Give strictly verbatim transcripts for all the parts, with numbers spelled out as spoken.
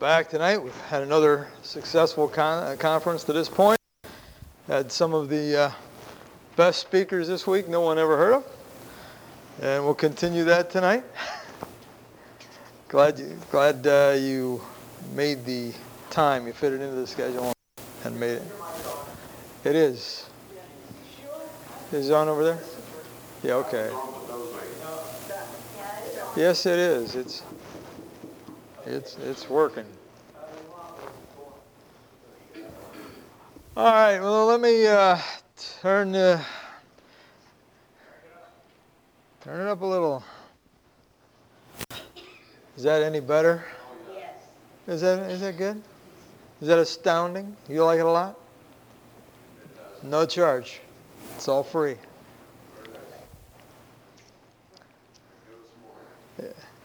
Back tonight. We've had another successful con- conference to this point. Had some of the uh, best speakers this week no one ever heard of. And we'll continue that tonight. glad you, glad uh, you made the time, you fit it into the schedule and made it. It is. Is it on over there? Yeah, okay. Yes, it is. It's It's it's working. All right. Well, let me uh, turn uh, turn it up a little. Is that any better? Yes. Is that is that good? Is that astounding? You like it a lot? No charge. It's all free. Yeah.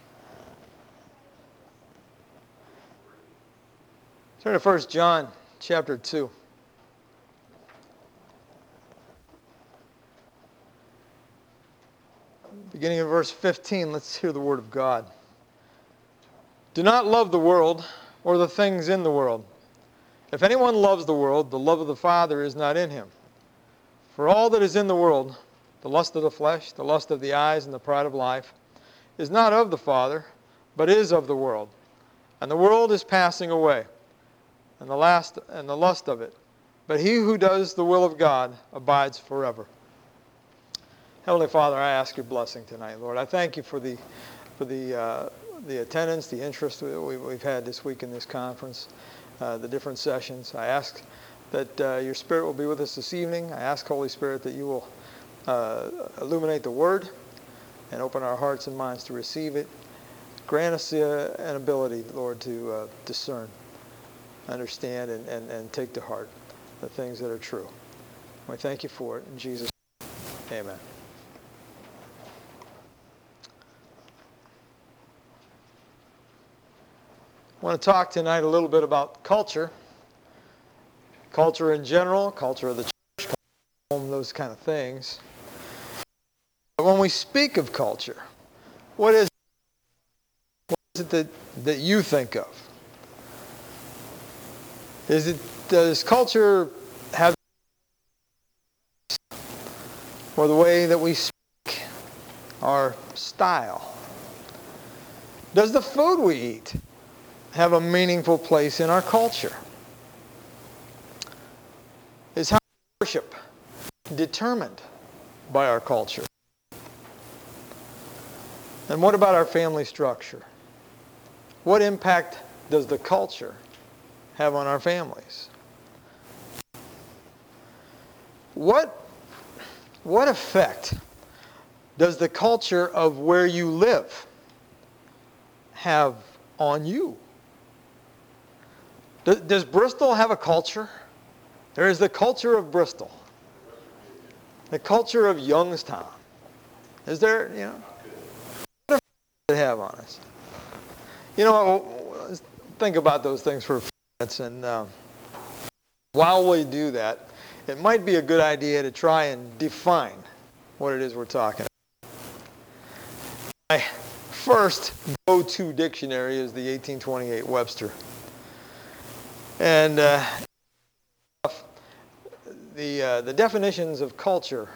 Turn to First John chapter two. Beginning in verse fifteen, let's hear the word of God. Do not love the world or the things in the world. If anyone loves the world, the love of the Father is not in him. For all that is in the world, the lust of the flesh, the lust of the eyes, and the pride of life, is not of the Father, but is of the world. And the world is passing away, and the last and the lust of it. But he who does the will of God abides forever. Heavenly Father, I ask your blessing tonight, Lord. I thank you for the for the uh, the attendance, the interest that we've had this week in this conference, uh, the different sessions. I ask that uh, your Spirit will be with us this evening. I ask, Holy Spirit, that you will uh, illuminate the Word and open our hearts and minds to receive it. Grant us uh, an ability, Lord, to uh, discern, understand, and, and, and take to heart the things that are true. We thank you for it. In Jesus' name, amen. I want to talk tonight a little bit about culture. Culture in general, culture of the church, home, those kind of things. But when we speak of culture, what is, what is it that, that you think of? Is it, does culture have, or the way that we speak, our style? Does the food we eat have a meaningful place in our culture? Is how we worship determined by our culture? And what about our family structure? What impact does the culture have on our families? What, what effect does the culture of where you live have on you? Does Bristol have a culture? There is the culture of Bristol. The culture of Youngstown. Is there, you know, what does it have on us? You know, think about those things for a few minutes. And uh, while we do that, it might be a good idea to try and define what it is we're talking about. My first go-to dictionary is the eighteen twenty-eight Webster. And uh, the uh, the definitions of culture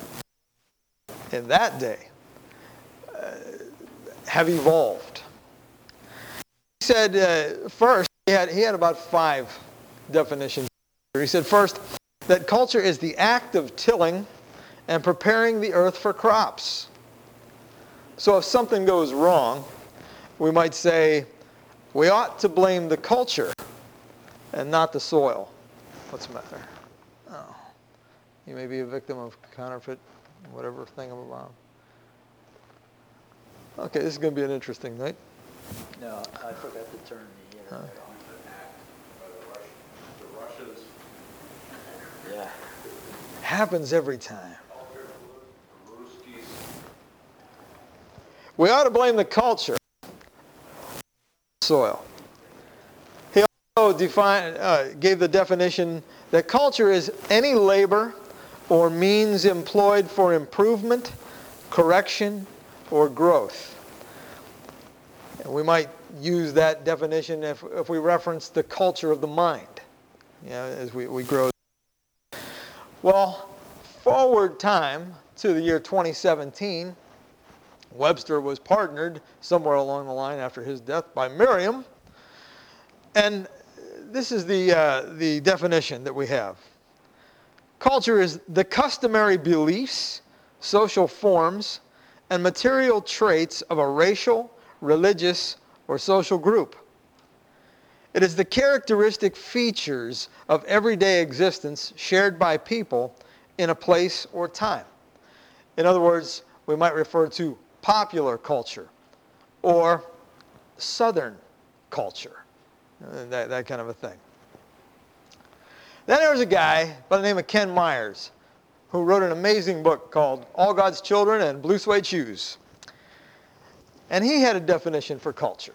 in that day uh, have evolved. He said uh, first he had he had about five definitions. He said first that culture is the act of tilling and preparing the earth for crops. So if something goes wrong, we might say we ought to blame the culture and not the soil. What's the matter? Oh, you may be a victim of counterfeit, whatever thingamabob. Okay, this is going to be an interesting night. No, I forgot to turn the internet on. The Russians. Yeah. Happens every time. We ought to blame the culture, soil. He also defined, uh, gave the definition that culture is any labor or means employed for improvement, correction, or growth. And we might use that definition if, if we reference the culture of the mind, you know, as we, we grow. Well, forward time to the year twenty seventeen, Webster was partnered somewhere along the line after his death by Merriam. And this is the, uh, the definition that we have. Culture is the customary beliefs, social forms, and material traits of a racial, religious, or social group. It is the characteristic features of everyday existence shared by people in a place or time. In other words, we might refer to popular culture or Southern culture, that, that kind of a thing. Then there was a guy by the name of Ken Myers who wrote an amazing book called All God's Children and Blue Suede Shoes. And he had a definition for culture.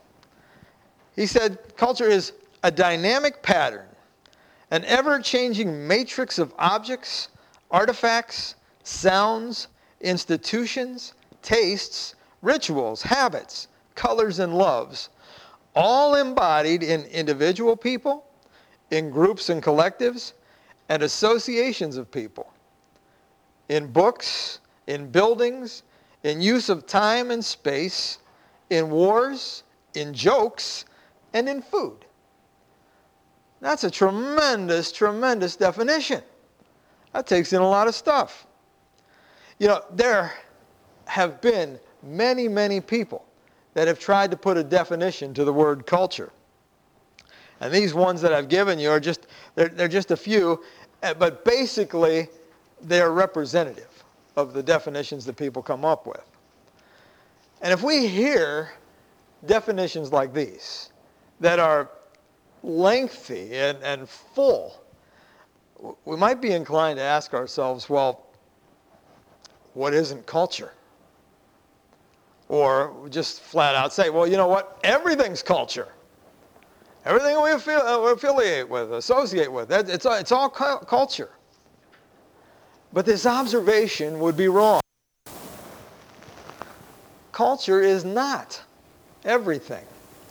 He said, culture is a dynamic pattern, an ever-changing matrix of objects, artifacts, sounds, institutions, tastes, rituals, habits, colors, and loves, all embodied in individual people, in groups and collectives, and associations of people, in books, in buildings, in use of time and space, in wars, in jokes, and in food. That's a tremendous, tremendous definition. That takes in a lot of stuff. You know, there have been many, many people that have tried to put a definition to the word culture. And these ones that I've given you are just, they're, they're just a few, but basically they're representative of the definitions that people come up with. And if we hear definitions like these that are lengthy and, and full, we might be inclined to ask ourselves, well, what isn't culture? Or just flat out say, well, you know what? Everything's culture. Everything we affiliate with, associate with, it's, it's all culture. But this observation would be wrong. Culture is not everything.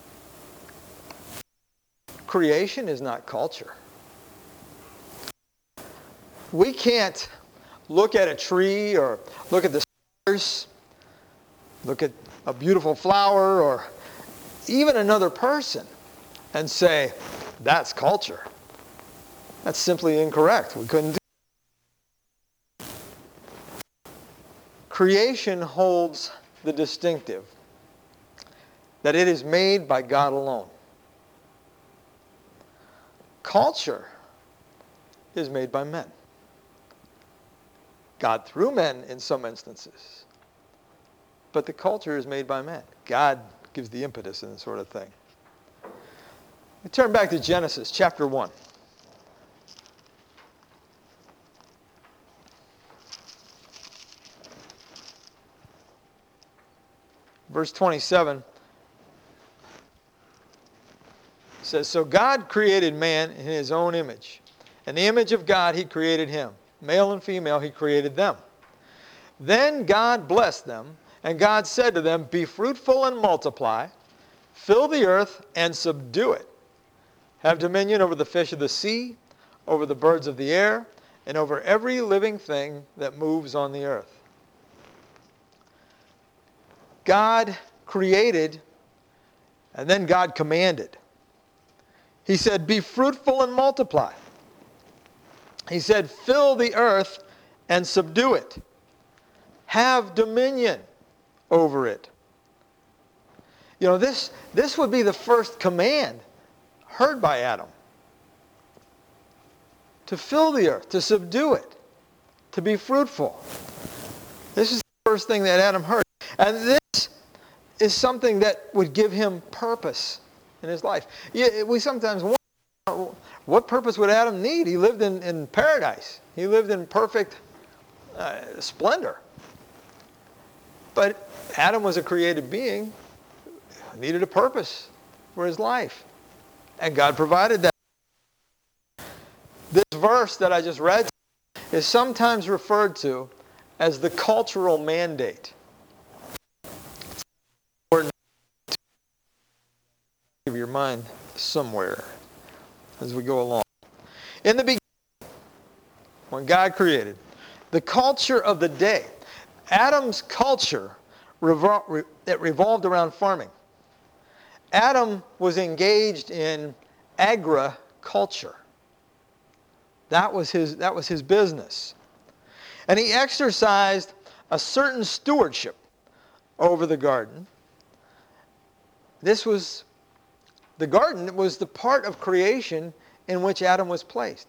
Creation is not culture. We can't look at a tree or look at the stars, look at a beautiful flower or even another person and say, that's culture. That's simply incorrect. We couldn't do it. Creation holds the distinctive that it is made by God alone. Culture is made by men. God through men in some instances. But the culture is made by men. God gives the impetus and that sort of thing. We turn back to Genesis chapter one. Verse twenty-seven says, so God created man in his own image. In the image of God he created him. Male and female he created them. Then God blessed them, and God said to them, be fruitful and multiply, fill the earth and subdue it. Have dominion over the fish of the sea, over the birds of the air, and over every living thing that moves on the earth. God created, and then God commanded. He said, be fruitful and multiply. He said, fill the earth and subdue it. Have dominion over it. You know, this, this would be the first command heard by Adam. To fill the earth, to subdue it, to be fruitful. This is the first thing that Adam heard. And this is something that would give him purpose in his life. Yeah, we sometimes wonder, what purpose would Adam need? He lived in, in paradise. He lived in perfect uh, splendor. But Adam was a created being, needed a purpose for his life. And God provided that. This verse that I just read is sometimes referred to as the cultural mandate. your mind somewhere as we go along. In the beginning, when God created, the culture of the day, Adam's culture, revol- it revolved around farming. Adam was engaged in agriculture. That was his, that was his business. And he exercised a certain stewardship over the garden. This was, the garden was the part of creation in which Adam was placed.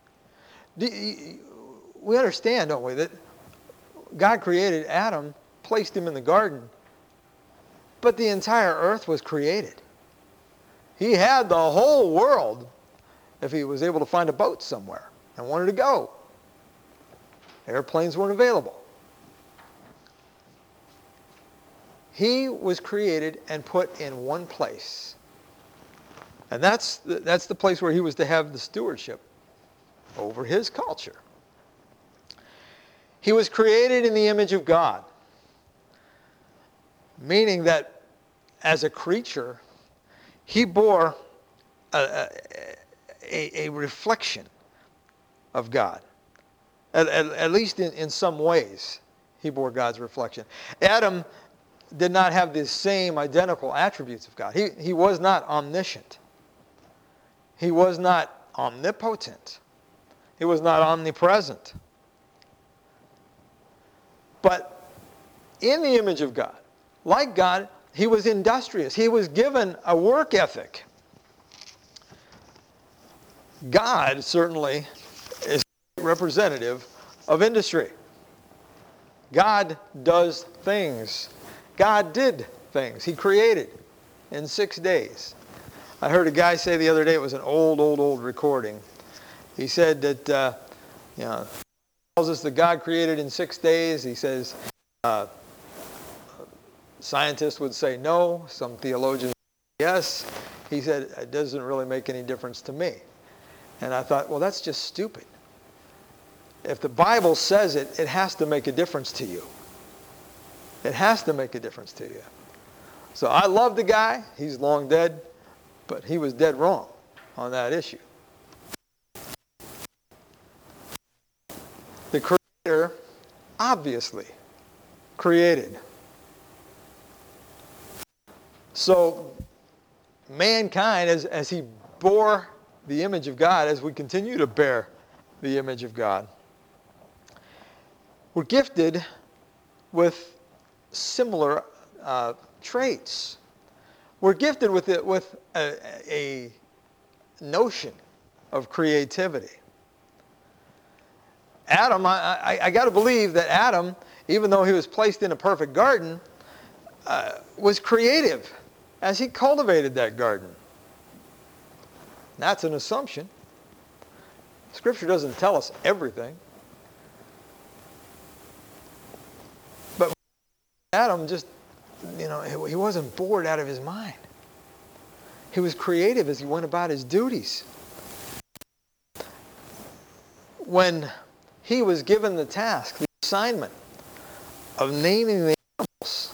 We understand, don't we, that God created Adam, placed him in the garden, but the entire earth was created. He had the whole world if he was able to find a boat somewhere and wanted to go. Airplanes weren't available. He was created and put in one place. And that's the, that's the place where he was to have the stewardship over his culture. He was created in the image of God, meaning that as a creature, he bore a, a, a reflection of God. At, at, at least in, in some ways, he bore God's reflection. Adam did not have the same identical attributes of God. He, he was not omniscient. He was not omnipotent. He was not omnipresent. But in the image of God, like God, he was industrious. He was given a work ethic. God certainly is representative of industry. God does things. God did things. He created in six days. I heard a guy say the other day, it was an old, old, old recording. He said that, uh, you know, tells us that God created in six days. He says, uh, scientists would say no. Some theologians say yes. He said, it doesn't really make any difference to me. And I thought, well, that's just stupid. If the Bible says it, it has to make a difference to you. It has to make a difference to you. So I love the guy. He's long dead, but he was dead wrong on that issue. The Creator obviously created. So mankind, as, as he bore the image of God, as we continue to bear the image of God, we're gifted with similar uh, traits. We're gifted with it, with a, a notion of creativity. Adam, I, I, I got to believe that Adam, even though he was placed in a perfect garden, uh, was creative as he cultivated that garden. That's an assumption. Scripture doesn't tell us everything. But Adam just, you know, he wasn't bored out of his mind. He was creative as he went about his duties. When he was given the task, the assignment of naming the animals,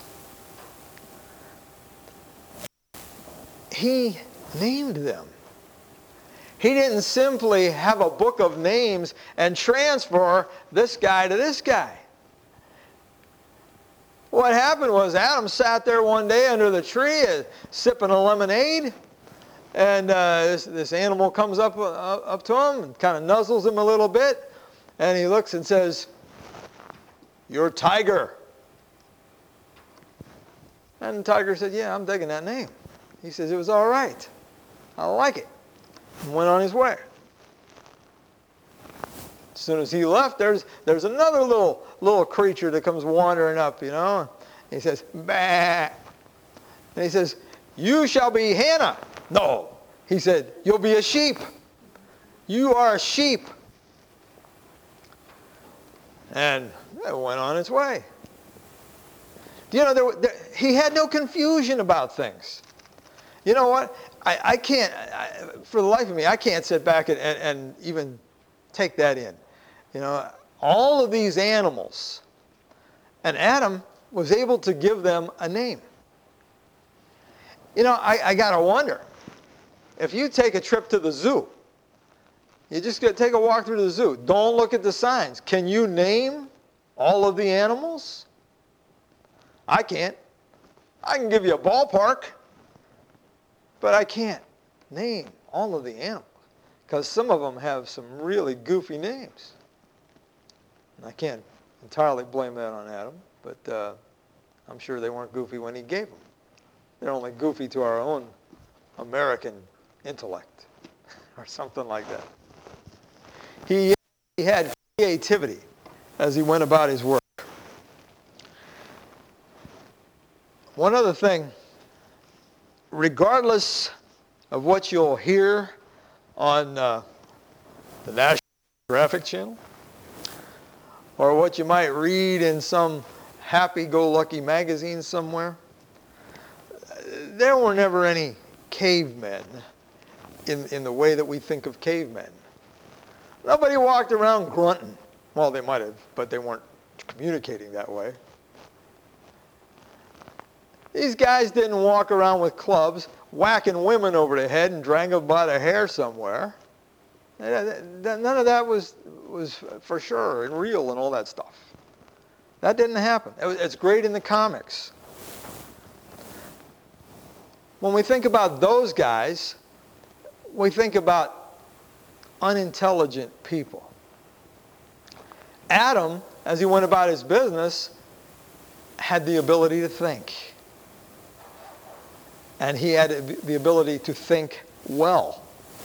he named them. He didn't simply have a book of names and transfer this guy to this guy. What happened was Adam sat there one day under the tree uh, sipping a lemonade, and uh, this, this animal comes up, uh, up to him and kind of nuzzles him a little bit, and he looks and says, "You're Tiger." And the tiger said, "Yeah, I'm digging that name." He says, "It was all right. I like it." And went on his way. As soon as he left, there's there's another little little creature that comes wandering up, you know. He says, "Bah." And he says, "You shall be Hannah." No. He said, "You'll be a sheep. You are a sheep." And it went on its way. You know, there, there, he had no confusion about things. You know what? I, I can't, I, for the life of me, I can't sit back and, and, and even take that in. You know, all of these animals, and Adam was able to give them a name. You know, I, I got to wonder, if you take a trip to the zoo, you just get, take a walk through the zoo. Don't look at the signs. Can you name all of the animals? I can't. I can give you a ballpark, but I can't name all of the animals because some of them have some really goofy names. And I can't entirely blame that on Adam, but uh, I'm sure they weren't goofy when he gave them. They're only goofy to our own American intellect or something like that. He, he had creativity as he went about his work. One other thing, regardless of what you'll hear on uh, the National Geographic Channel, or what you might read in some happy-go-lucky magazine somewhere, there were never any cavemen in, in the way that we think of cavemen. Nobody walked around grunting. Well, they might have, but they weren't communicating that way. These guys didn't walk around with clubs, whacking women over the head and dragging them by the hair somewhere. None of that was, was for sure and real and all that stuff. That didn't happen. It's great in the comics. When we think about those guys, we think about unintelligent people. Adam, as he went about his business, had the ability to think. And he had the ability to think well.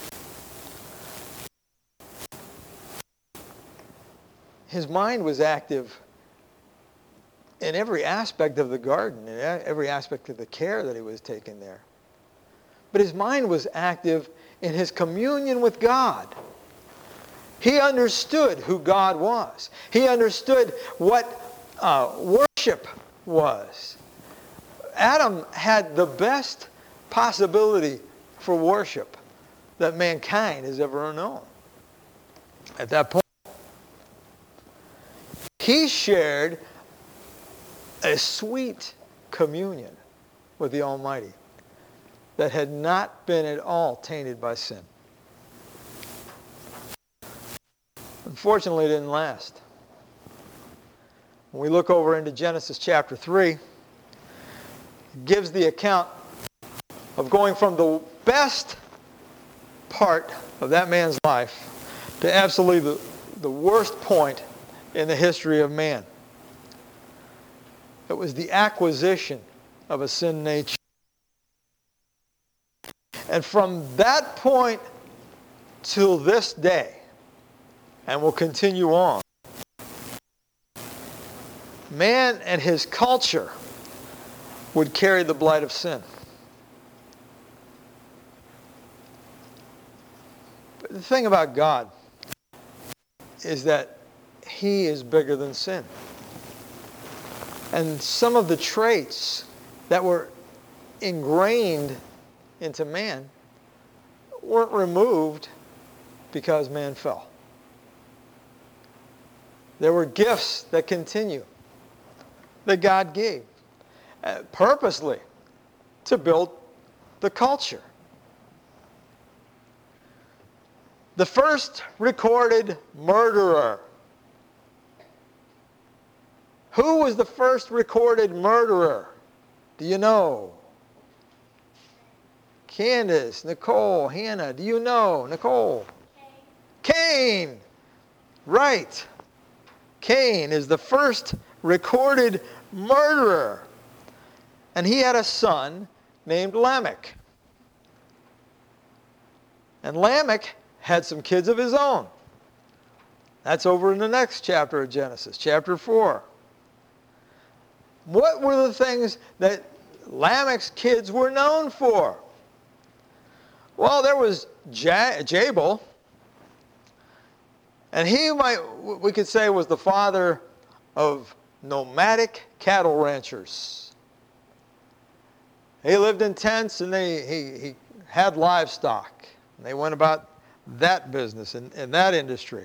His mind was active in every aspect of the garden, in every aspect of the care that he was taking there. But his mind was active in his communion with God. He understood who God was. He understood what uh, worship was. Adam had the best possibility for worship that mankind has ever known. At that point, he shared a sweet communion with the Almighty that had not been at all tainted by sin. Unfortunately, it didn't last. When we look over into Genesis chapter three, it gives the account of going from the best part of that man's life to absolutely the, the worst point in the history of man. It was the acquisition of a sin nature. And from that point till this day, and will continue on, man and his culture would carry the blight of sin. But the thing about God is that he is bigger than sin. And some of the traits that were ingrained into man weren't removed because man fell. There were gifts that continue that God gave uh, purposely to build the culture. The first recorded murderer. Who was the first recorded murderer? Do you know? Candace, Nicole, Hannah, do you know? Nicole? Cain. Cain. Right. Cain is the first recorded murderer. And he had a son named Lamech. And Lamech had some kids of his own. That's over in the next chapter of Genesis, chapter four. What were the things that Lamech's kids were known for? Well, there was Ja- Jabal, and he might, we could say, was the father of nomadic cattle ranchers. He lived in tents, and they, he, he had livestock. And they went about that business and in, in that industry.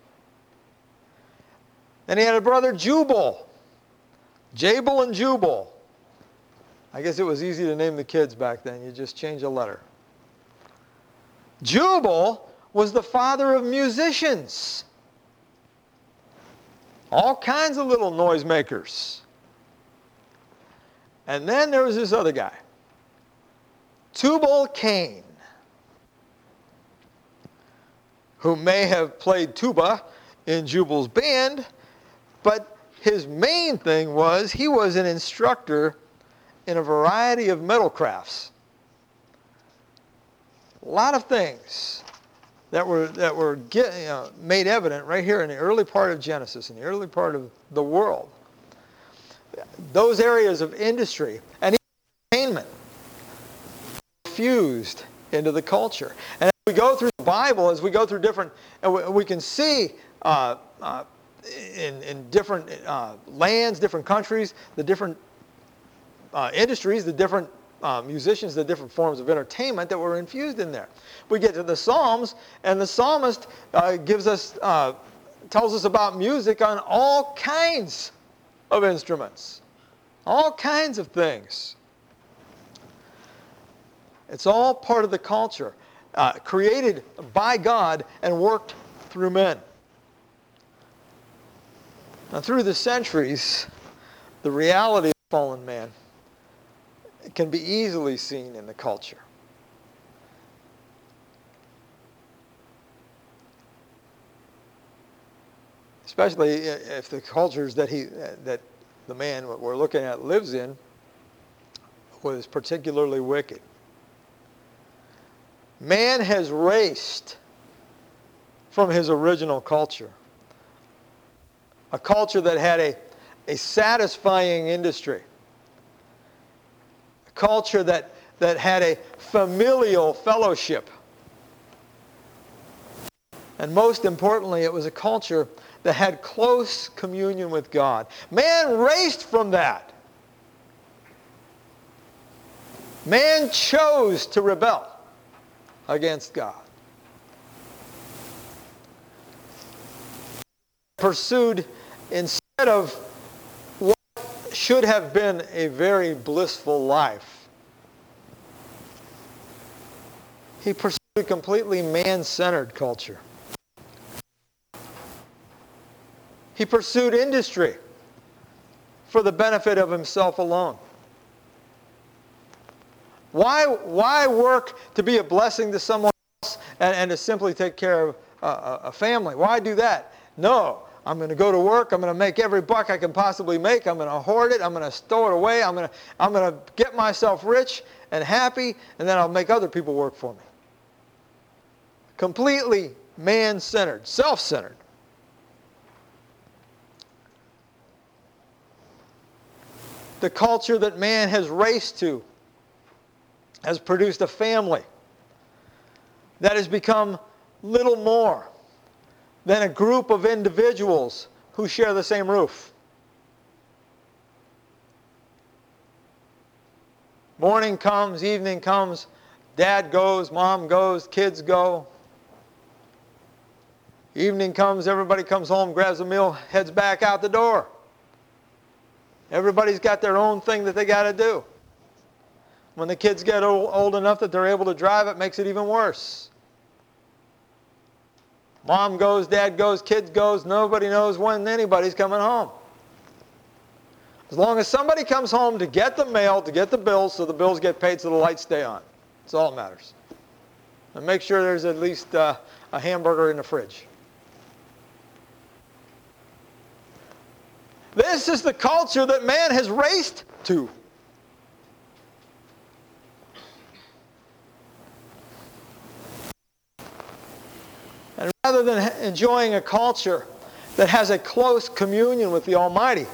Then he had a brother, Jubal. Jabal and Jubal. I guess it was easy to name the kids back then. You just change a letter. Jubal was the father of musicians. All kinds of little noisemakers. And then there was this other guy, Tubal-Cain, who may have played tuba in Jubal's band, but his main thing was he was an instructor in a variety of metal crafts. A lot of things that were that were get, you know, made evident right here in the early part of Genesis, in the early part of the world. Those areas of industry and entertainment fused into the culture. And as we go through the Bible, as we go through different, and we, we can see uh, uh, in, in different uh, lands, different countries, the different uh, industries, the different uh, musicians, the different forms of entertainment that were infused in there. We get to the Psalms, and the psalmist uh, gives us, uh, tells us about music on all kinds of instruments, all kinds of things. It's all part of the culture, uh, created by God and worked through men. Now, through the centuries, the reality of fallen man can be easily seen in the culture. Especially if the cultures that he, that the man we're looking at lives in was particularly wicked. Man has raced from his original culture. A culture that had a, a satisfying industry. A culture that, that had a familial fellowship. And most importantly, it was a culture that had close communion with God. Man raced from that. Man chose to rebel against God. Pursued, instead of what should have been a very blissful life, he pursued a completely man-centered culture. He pursued industry for the benefit of himself alone. Why, why work to be a blessing to someone else and, and to simply take care of uh, a family? Why do that? No, I'm going to go to work. I'm going to make every buck I can possibly make. I'm going to hoard it. I'm going to stow it away. I'm going to, I'm going to get myself rich and happy, and then I'll make other people work for me. Completely man-centered, self-centered. The culture that man has raced to has produced a family that has become little more than a group of individuals who share the same roof. Morning comes, evening comes, dad goes, mom goes, kids go. Evening comes, everybody comes home, grabs a meal, heads back out the door. Everybody's got their own thing that they got to do. When the kids get old, old enough that they're able to drive, it makes it even worse. Mom goes, dad goes, kids goes, nobody knows when anybody's coming home. As long as somebody comes home to get the mail, to get the bills, so the bills get paid so the lights stay on. That's all that matters. And make sure there's at least uh, a hamburger in the fridge. This is the culture that man has raced to. And rather than enjoying a culture that has a close communion with the Almighty,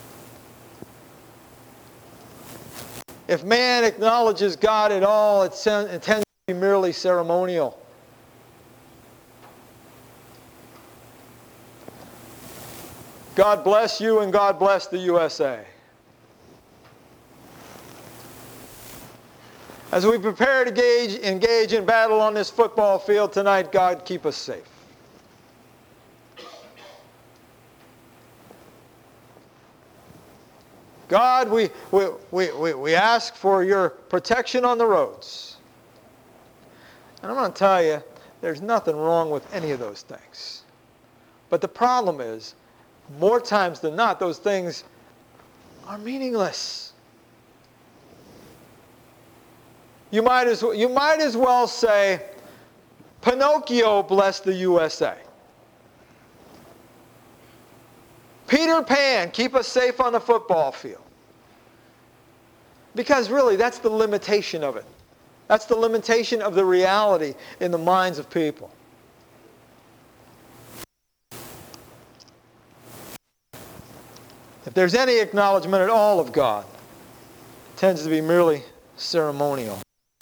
if man acknowledges God at all, it tends to be merely ceremonial. God bless you and God bless the U S A. As we prepare to engage, engage in battle on this football field tonight, God, keep us safe. God, we, we, we, we ask for your protection on the roads. And I'm going to tell you, there's nothing wrong with any of those things. But the problem is, more times than not, those things are meaningless. You might as well, you might as well say, Pinocchio blessed the U S A. Peter Pan, keep us safe on the football field. Because really, that's the limitation of it. That's the limitation of the reality in the minds of people. If there's any acknowledgement at all of God, it tends to be merely ceremonial.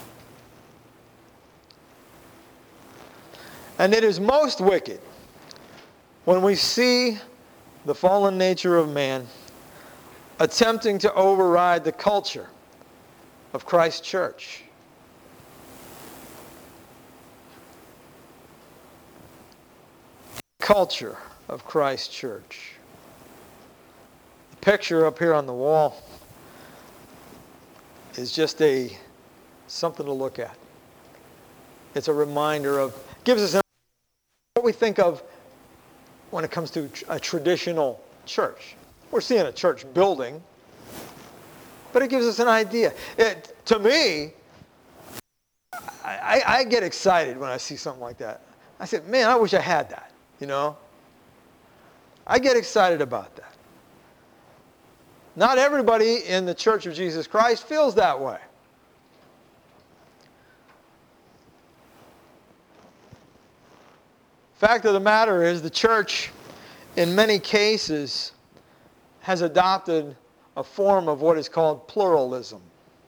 And it is most wicked when we see the fallen nature of man attempting to override the culture of Christ's church. Culture of Christ's church. The picture up here on the wall is just a something to look at. It's a reminder of, gives us what we think of when it comes to a traditional church. We're seeing a church building, but it gives us an idea. It, to me, I, I get excited when I see something like that. I said, man, I wish I had that, you know? I get excited about that. Not everybody in the Church of Jesus Christ feels that way. Fact of the matter is, the church, in many cases, has adopted a form of what is called pluralism.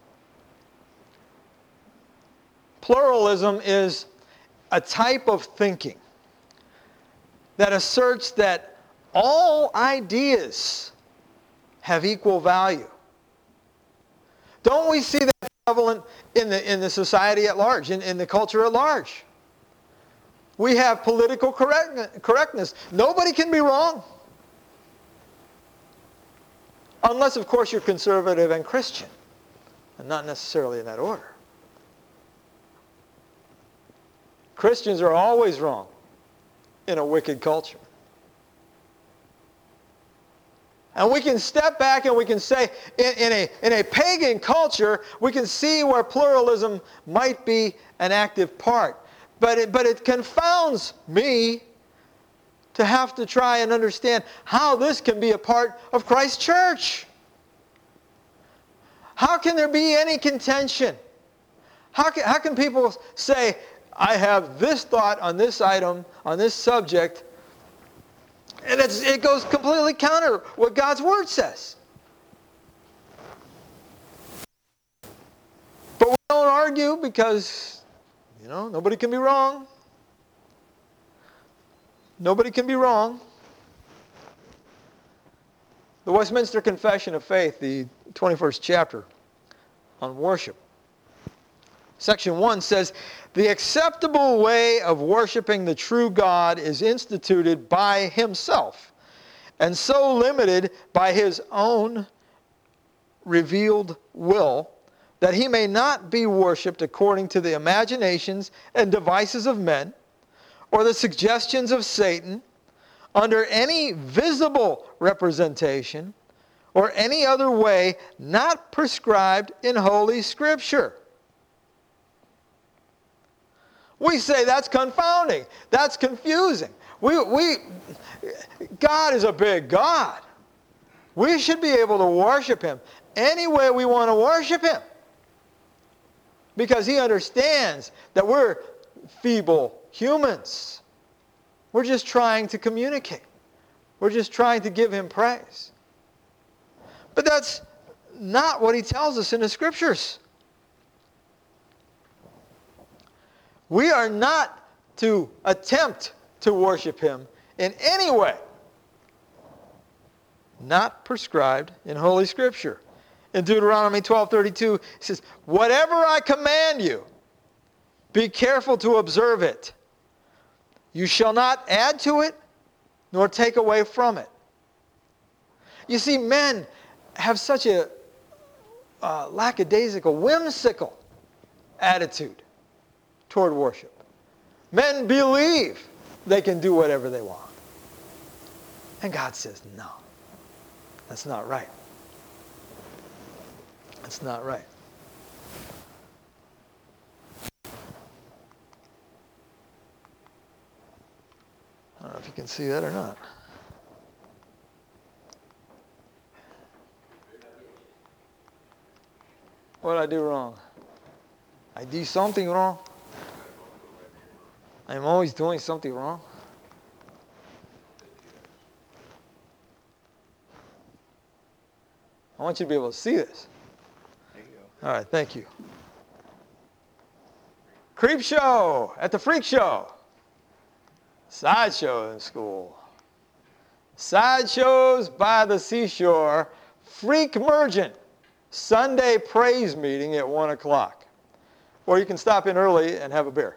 Pluralism is a type of thinking that asserts that all ideas have equal value. Don't we see that prevalent in the, in the society at large, in, in the culture at large? We have political correct, correctness. Nobody can be wrong. Unless, of course, you're conservative and Christian. And not necessarily in that order. Christians are always wrong in a wicked culture. And we can step back and we can say, in, in, a, in a pagan culture, we can see where pluralism might be an active part. But it, but it confounds me to have to try and understand how this can be a part of Christ's church. How can there be any contention? How can, how can people say, I have this thought on this item, on this subject, and it's, it goes completely counter what God's Word says? But we don't argue because, you know, nobody can be wrong. Nobody can be wrong. The Westminster Confession of Faith, the twenty-first chapter on worship. Section one says, the acceptable way of worshiping the true God is instituted by Himself, and so limited by His own revealed will, that He may not be worshipped according to the imaginations and devices of men, or the suggestions of Satan, under any visible representation, or any other way not prescribed in Holy Scripture. We say that's confounding. That's confusing. We, we, God is a big God. We should be able to worship Him any way we want to worship Him. Because He understands that we're feeble humans. We're just trying to communicate. We're just trying to give Him praise. But that's not what He tells us in the Scriptures. We are not to attempt to worship Him in any way not prescribed in Holy Scripture. In Deuteronomy twelve thirty-two, it says, whatever I command you, be careful to observe it. You shall not add to it, nor take away from it. You see, men have such a uh, lackadaisical, whimsical attitude toward worship. Men believe they can do whatever they want. And God says, no, that's not right. That's not right. I don't know if you can see that or not. What did I do wrong? I did something wrong. I'm always doing something wrong. I want you to be able to see this. There you go. All right, thank you. Creep show at the freak show. Sideshow in school. Sideshows by the seashore. Freak Mergent. Sunday praise meeting at one o'clock. Or you can stop in early and have a beer.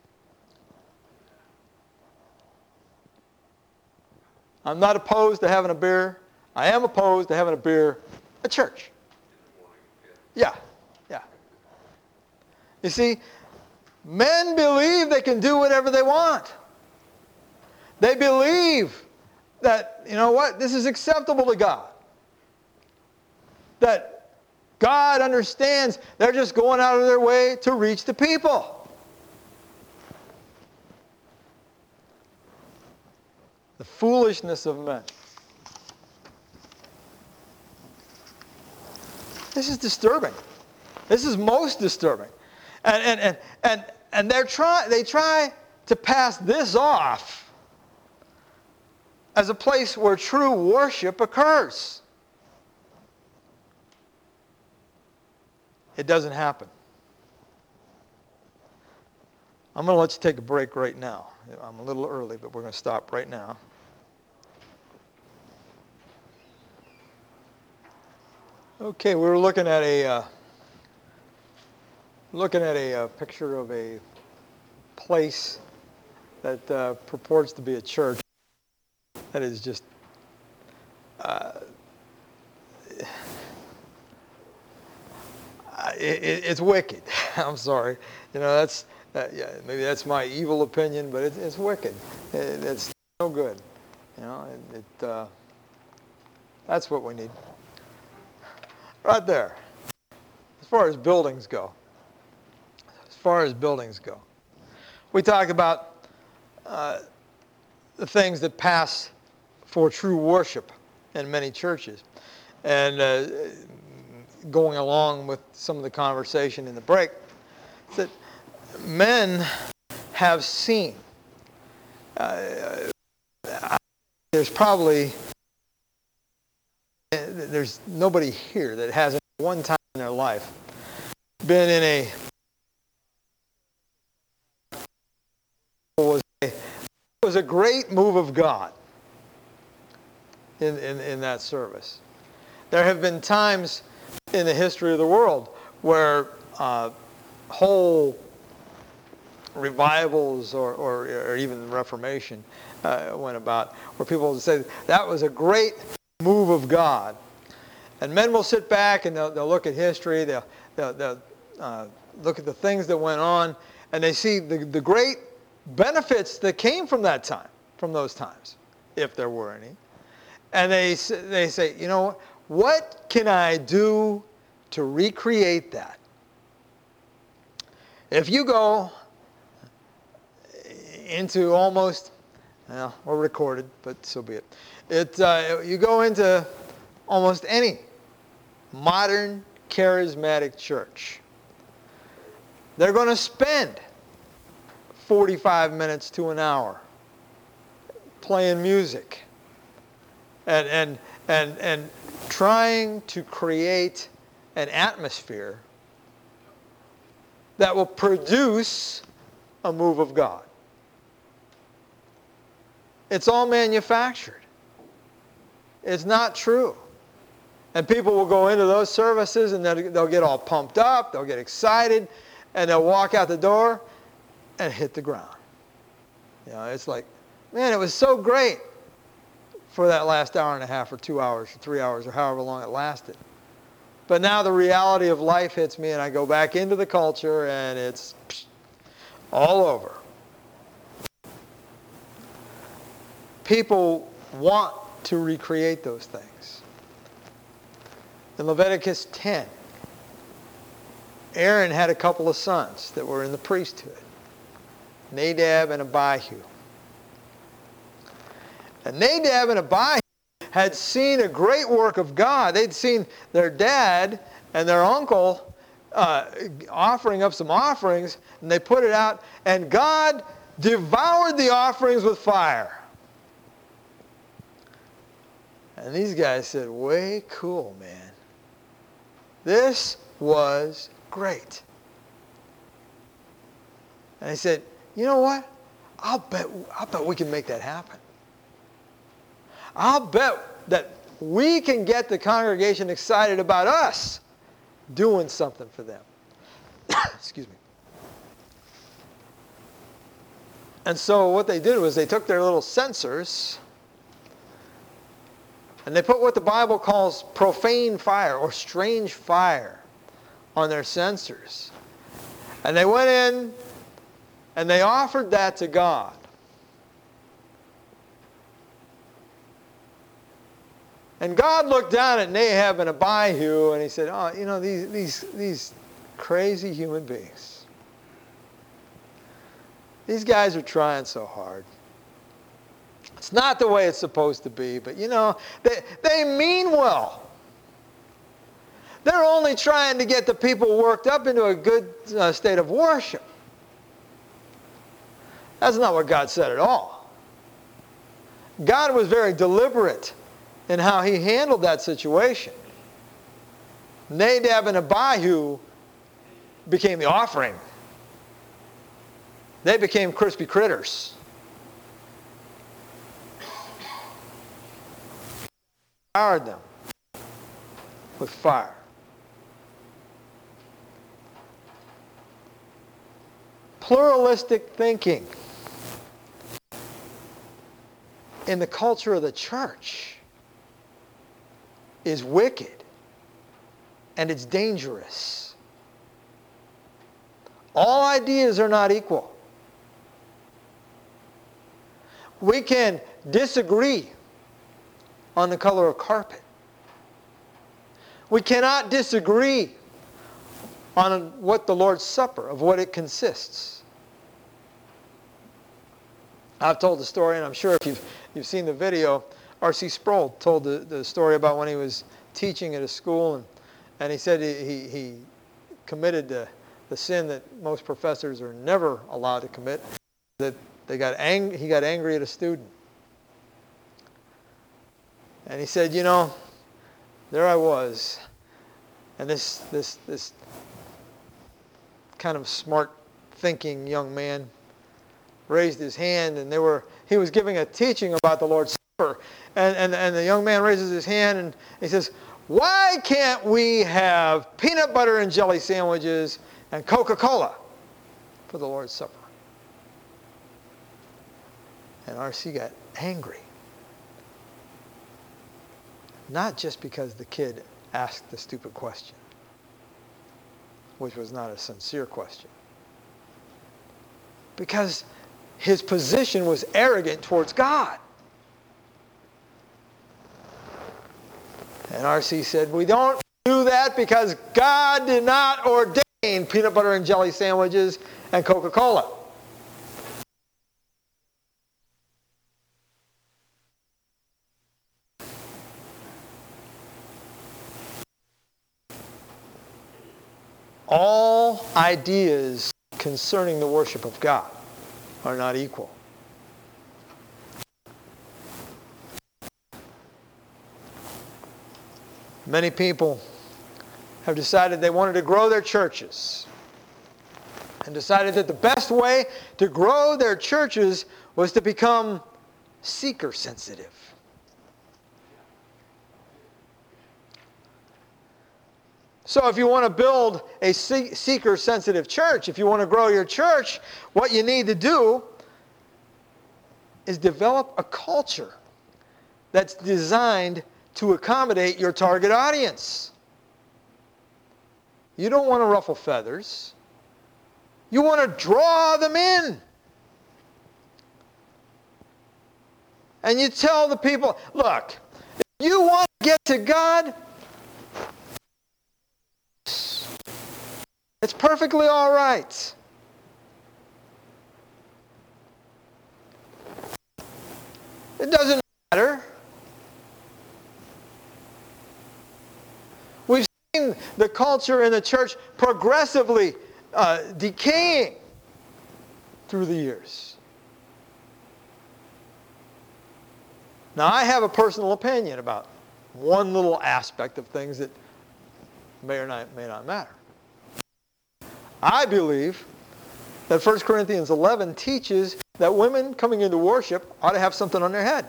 I'm not opposed to having a beer. I am opposed to having a beer at church. Yeah, yeah. You see, men believe they can do whatever they want. They believe that, you know what, this is acceptable to God. That God understands they're just going out of their way to reach the people. The foolishness of men. This is disturbing. This is most disturbing. And and and and, and they're try they try to pass this off as a place where true worship occurs. It doesn't happen. I'm going to let you take a break right now. I'm a little early, but we're going to stop right now. Okay, we were looking at a uh, looking at a uh, picture of a place that uh, purports to be a church that is just uh, it, it's wicked. I'm sorry. You know, that's uh, yeah, maybe that's my evil opinion, but it, it's wicked. It, it's no good. You know, it, it uh, that's what we need. Right there. As far as buildings go. As far as buildings go. We talk about uh, the things that pass for true worship in many churches. And uh, going along with some of the conversation in the break, that men have seen. Uh, there's probably there's nobody here that hasn't one time in their life been in a was a, was a great move of God in, in, in that service. There have been times in the history of the world where uh, whole revivals or, or, or even Reformation uh, went about, where people would say that was a great move of God. And men will sit back and they'll, they'll look at history, they'll, they'll, they'll uh, look at the things that went on, and they see the, the great benefits that came from that time, from those times, if there were any. And they, they say, you know, what can I do to recreate that? If you go into almost, well, we're recorded, but so be it. It uh, you go into almost any modern charismatic church, they're going to spend forty-five minutes to an hour playing music and and and and trying to create an atmosphere that will produce a move of God. It's all manufactured. It's not true. And people will go into those services and they'll, they'll get all pumped up, they'll get excited, and they'll walk out the door and hit the ground. You know, it's like, man, it was so great for that last hour and a half or two hours or three hours or however long it lasted. But now the reality of life hits me and I go back into the culture and it's, all over. People want to recreate those things. In Leviticus ten, Aaron had a couple of sons that were in the priesthood, Nadab and Abihu. And Nadab and Abihu had seen a great work of God. They'd seen their dad and their uncle uh, offering up some offerings, and they put it out, and God devoured the offerings with fire. And these guys said, way cool, man. This was great. And I said, you know what? I'll bet, I'll bet we can make that happen. I'll bet that we can get the congregation excited about us doing something for them. Excuse me. And so what they did was they took their little censers and they put what the Bible calls profane fire or strange fire on their censers. And they went in and they offered that to God. And God looked down at Nadab and Abihu and he said, oh, you know, these, these, these crazy human beings. These guys are trying so hard. It's not the way it's supposed to be, but you know, they, they mean well. They're only trying to get the people worked up into a good uh, state of worship. That's not what God said at all. God was very deliberate in how he handled that situation. Nadab and Abihu became the offering. They became crispy critters. Devoured them with fire. Pluralistic thinking in the culture of the church is wicked and it's dangerous. All ideas are not equal. We can disagree on the color of carpet. We cannot disagree on what the Lord's Supper, of what it consists. I've told the story, and I'm sure if you've, you've seen the video, R C Sproul told the, the story about when he was teaching at a school, and, and he said he, he, he committed the, the sin that most professors are never allowed to commit, that they got ang- he got angry at a student. And he said, you know, there I was, and this, this, this kind of smart thinking young man raised his hand, and they were he was giving a teaching about the Lord's Supper, and, and, and the young man raises his hand and he says, why can't we have peanut butter and jelly sandwiches and Coca-Cola for the Lord's Supper? And R C got angry. Not just because the kid asked the stupid question, which was not a sincere question, because his position was arrogant towards God. And R C said, we don't do that because God did not ordain peanut butter and jelly sandwiches and Coca-Cola. All ideas concerning the worship of God are not equal. Many people have decided they wanted to grow their churches and decided that the best way to grow their churches was to become seeker sensitive. So if you want to build a seeker-sensitive church, if you want to grow your church, what you need to do is develop a culture that's designed to accommodate your target audience. You don't want to ruffle feathers. You want to draw them in. And you tell the people, look, if you want to get to God, it's perfectly all right. It doesn't matter. We've seen the culture in the church progressively uh, decaying through the years. Now, I have a personal opinion about one little aspect of things that may or not, may not matter. I believe that First Corinthians eleven teaches that women coming into worship ought to have something on their head.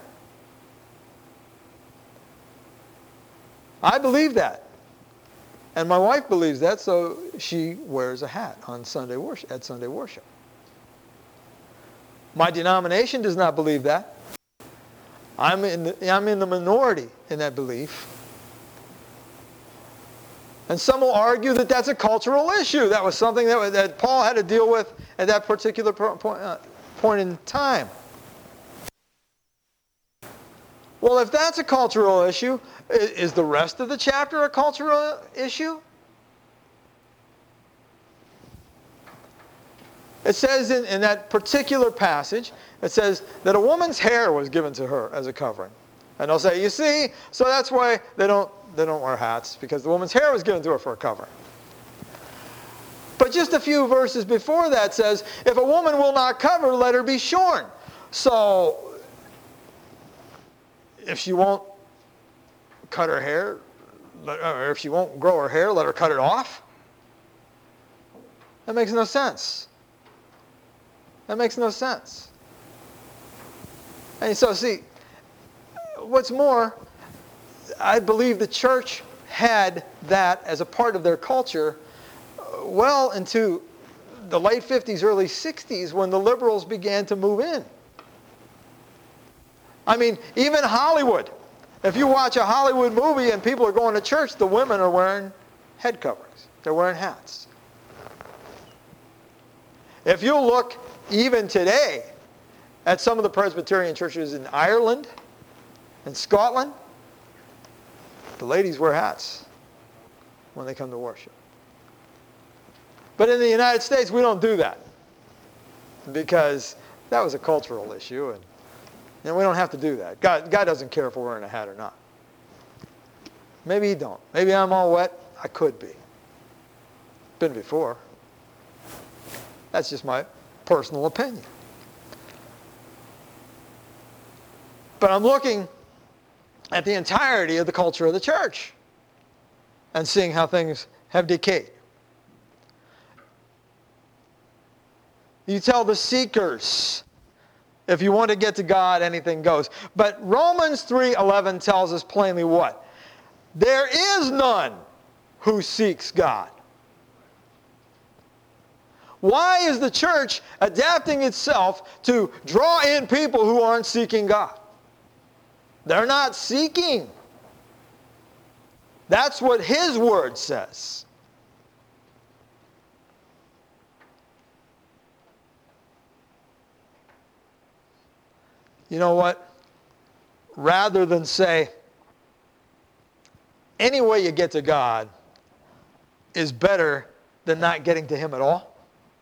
I believe that. And my wife believes that, so she wears a hat on Sunday worship, at Sunday worship. My denomination does not believe that. I'm in the, I'm in the minority in that belief. And some will argue that that's a cultural issue. That was something that, that Paul had to deal with at that particular point, uh, point in time. Well, if that's a cultural issue, is the rest of the chapter a cultural issue? It says in, in that particular passage, it says that a woman's hair was given to her as a covering. And they'll say, you see, so that's why they don't, they don't wear hats, because the woman's hair was given to her for a covering. But just a few verses before that says, if a woman will not cover, let her be shorn. So, if she won't cut her hair, or if she won't grow her hair, let her cut it off? That makes no sense. That makes no sense. And so, see, what's more, I believe the church had that as a part of their culture well into the late fifties, early sixties, when the liberals began to move in. I mean, even Hollywood. If you watch a Hollywood movie and people are going to church, the women are wearing head coverings. They're wearing hats. If you look even today at some of the Presbyterian churches in Ireland and Scotland, the ladies wear hats when they come to worship. But in the United States, we don't do that because that was a cultural issue, and, and we don't have to do that. God, God doesn't care if we're wearing a hat or not. Maybe He don't. Maybe I'm all wet. I could be. Been before. That's just my personal opinion. But I'm looking at the entirety of the culture of the church and seeing how things have decayed. You tell the seekers, if you want to get to God, anything goes. But Romans three eleven tells us plainly what? There is none who seeks God. Why is the church adapting itself to draw in people who aren't seeking God? They're not seeking. That's what His Word says. You know what? Rather than say, any way you get to God is better than not getting to Him at all,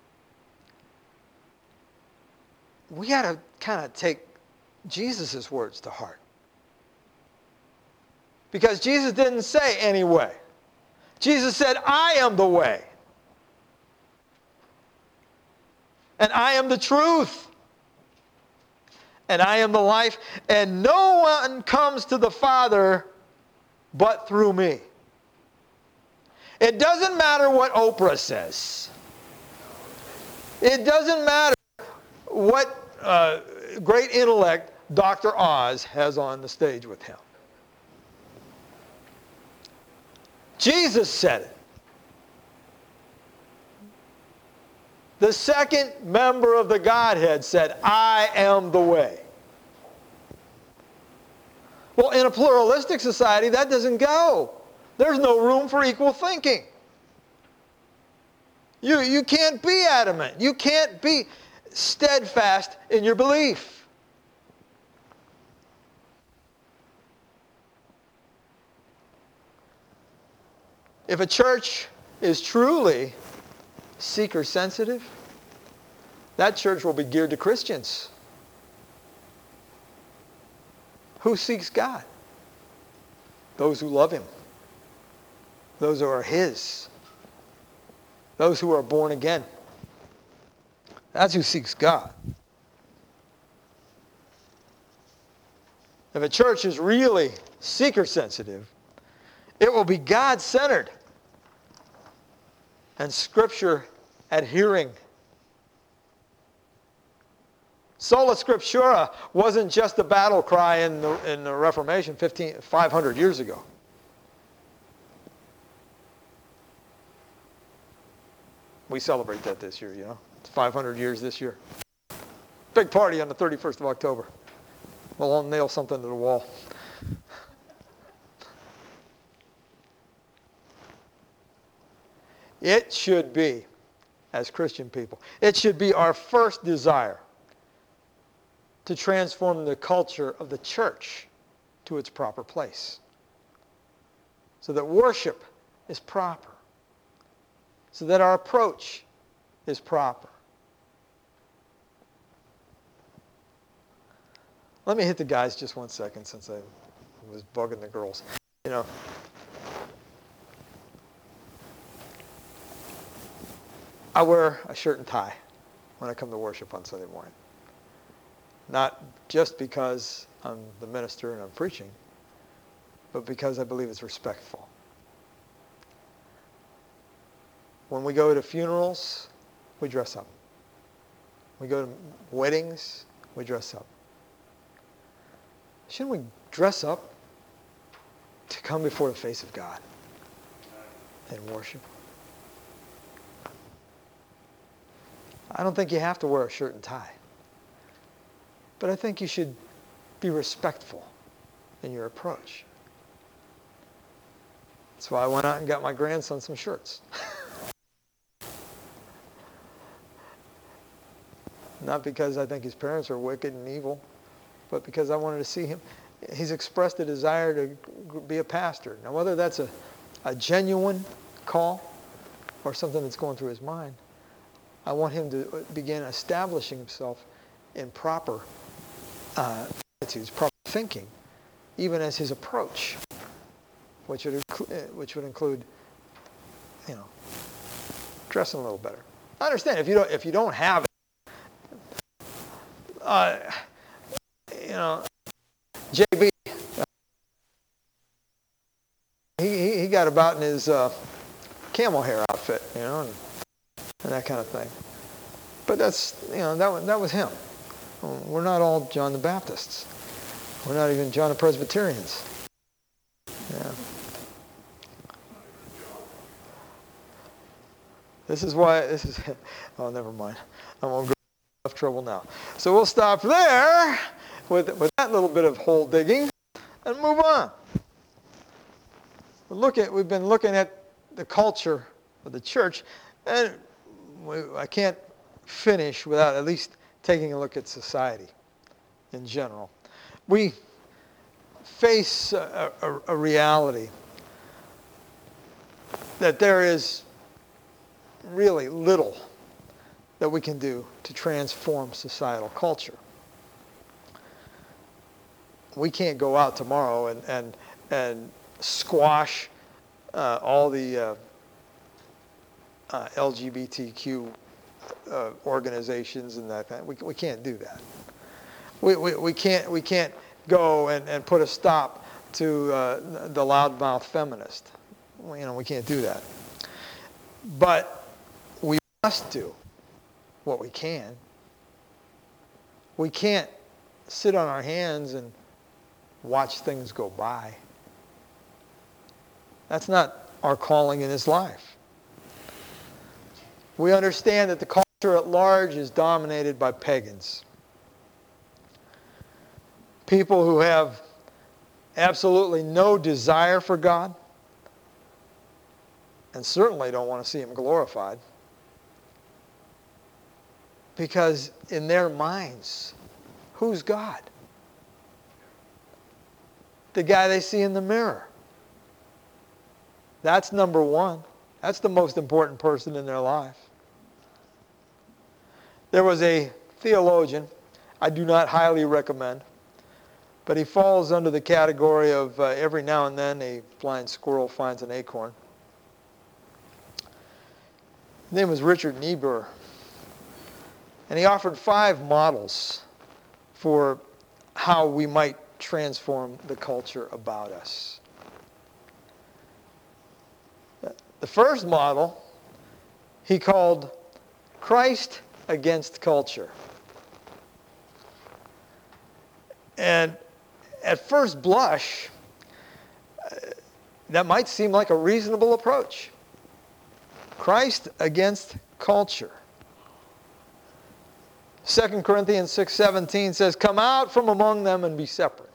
we got to kind of take Jesus' words to heart. Because Jesus didn't say any way. Jesus said, I am the way. And I am the truth. And I am the life. And no one comes to the Father but through me. It doesn't matter what Oprah says. It doesn't matter what uh, great intellect Doctor Oz has on the stage with him. Jesus said it. The second member of the Godhead said, I am the way. Well, in a pluralistic society, that doesn't go. There's no room for equal thinking. You, you can't be adamant. You can't be steadfast in your belief. If a church is truly seeker sensitive, that church will be geared to Christians. Who seeks God? Those who love Him. Those who are His. Those who are born again. That's who seeks God. If a church is really seeker sensitive, it will be God-centered and Scripture adhering. Sola Scriptura wasn't just a battle cry in the, in the Reformation fifteen, five hundred years ago. We celebrate that this year, you know. It's five hundred years this year. Big party on the thirty-first of October. We'll all nail something to the wall. It should be, as Christian people, it should be our first desire to transform the culture of the church to its proper place. So that worship is proper. So that our approach is proper. Let me hit the guys just one second since I was bugging the girls. You know, I wear a shirt and tie when I come to worship on Sunday morning. Not just because I'm the minister and I'm preaching, but because I believe it's respectful. When we go to funerals, we dress up. We go to weddings, we dress up. Shouldn't we dress up to come before the face of God and worship? I don't think you have to wear a shirt and tie. But I think you should be respectful in your approach. That's why I went out and got my grandson some shirts. Not because I think his parents are wicked and evil, but because I wanted to see him. He's expressed a desire to be a pastor. Now, whether that's a, a genuine call or something that's going through his mind, I want him to begin establishing himself in proper uh, attitudes, proper thinking, even as his approach, which would, inclu- which would include, you know, dressing a little better. I understand if you don't if you don't have it. Uh, you know, J B, uh, he, he he got about in his uh, camel hair outfit, you know, and, and that kind of thing. But that's, you know, that was, that was him. We're not all John the Baptists. We're not even John the Presbyterians. Yeah. This is why, this is, oh, never mind. I won't go enough trouble now. So we'll stop there with, with that little bit of hole digging and move on. We'll look at, we've been looking at the culture of the church, and we, I can't finish without at least taking a look at society in general. We face a, a, a reality that there is really little that we can do to transform societal culture. We can't go out tomorrow and and, and squash uh, all the uh, uh, L G B T Q uh, organizations and that kind. We we can't do that. We we, we can't we can't go and, and put a stop to uh, the loudmouth feminist. You know, we can't do that. But we must do what we can. We can't sit on our hands and watch things go by. That's not our calling in this life. We understand that the culture at large is dominated by pagans. People who have absolutely no desire for God and certainly don't want to see Him glorified. Because in their minds, who's God? The guy they see in the mirror. That's number one. That's the most important person in their life. There was a theologian I do not highly recommend, but he falls under the category of uh, every now and then a blind squirrel finds an acorn. His name was Richard Niebuhr. And he offered five models for how we might transform the culture about us. The first model he called Christ against culture. And at first blush, uh, that might seem like a reasonable approach. Christ against culture. Second Corinthians six seventeen says, "Come out from among them and be separate."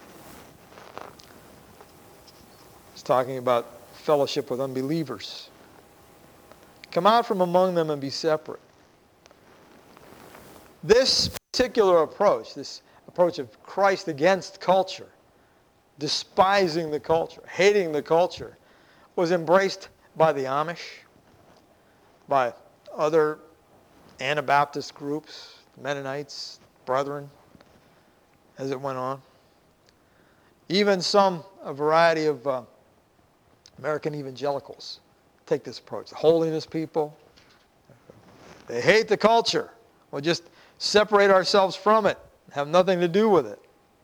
It's talking about fellowship with unbelievers. Come out from among them and be separate. This particular approach, this approach of Christ against culture, despising the culture, hating the culture, was embraced by the Amish, by other Anabaptist groups, Mennonites, Brethren, as it went on. Even some, a variety of uh, American evangelicals take this approach. The holiness people, they hate the culture. We'll just separate ourselves from it, have nothing to do with it.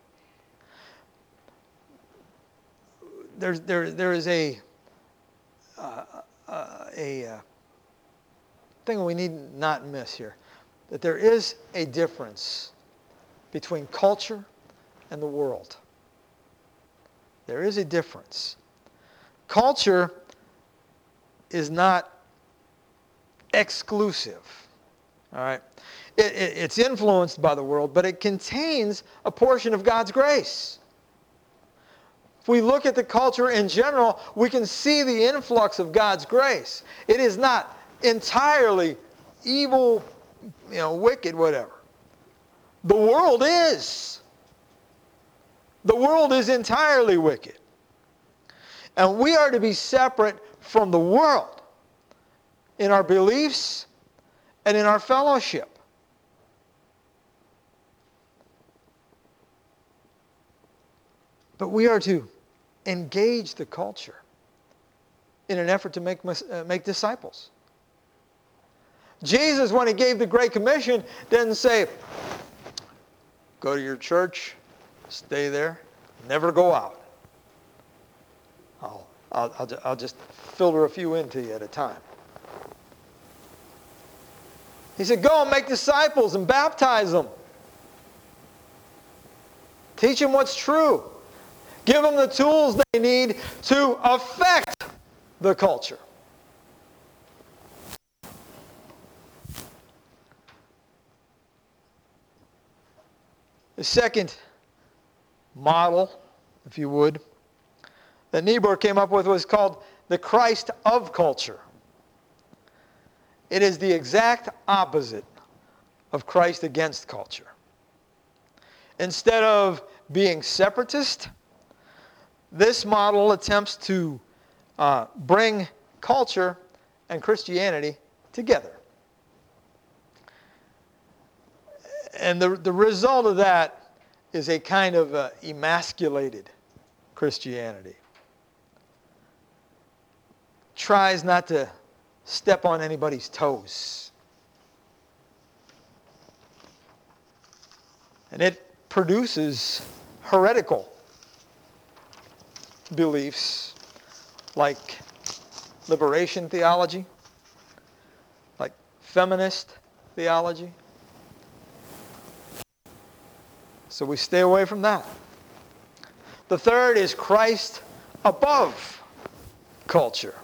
There's, there, there is a, uh, uh, a uh, thing we need not miss here, that there is a difference between culture and the world. There is a difference. Culture is not exclusive. All right? It, it, it's influenced by the world, but it contains a portion of God's grace. If we look at the culture in general, we can see the influx of God's grace. It is not entirely evil, you know, wicked, whatever. The world is. The world is entirely wicked. And we are to be separate from the world in our beliefs and in our fellowship. But we are to engage the culture in an effort to make, uh, make disciples. Jesus, when he gave the Great Commission, didn't say, go to your church, stay there, never go out. I'll, I'll, I'll, I'll just filter a few into you at a time. He said, go and make disciples and baptize them. Teach them what's true. Give them the tools they need to affect the culture. The second model, if you would, that Niebuhr came up with was called the Christ of culture. It is the exact opposite of Christ against culture. Instead of being separatist, this model attempts to uh, bring culture and Christianity together. And the, the result of that is a kind of uh, emasculated Christianity. Tries not to step on anybody's toes. And it produces heretical beliefs like liberation theology, like feminist theology. So we stay away from that. The third is Christ above culture.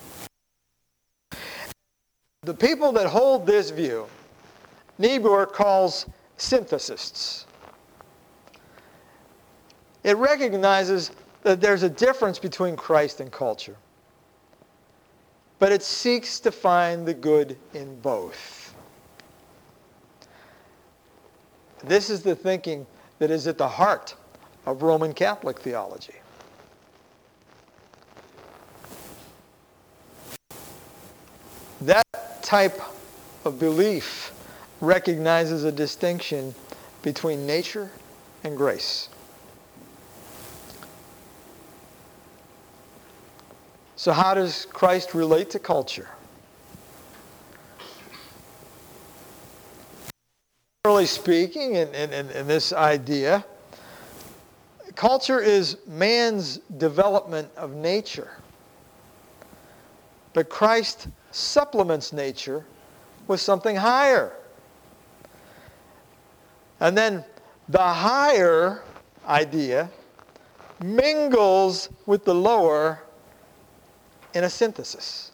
The people that hold this view, Niebuhr calls synthesists. It recognizes that there's a difference between Christ and culture, but it seeks to find the good in both. This is the thinking that is at the heart of Roman Catholic theology. That type of belief recognizes a distinction between nature and grace. So how does Christ relate to culture? Generally speaking, in, in, in this idea, culture is man's development of nature. But Christ supplements nature with something higher. And then the higher idea mingles with the lower in a synthesis.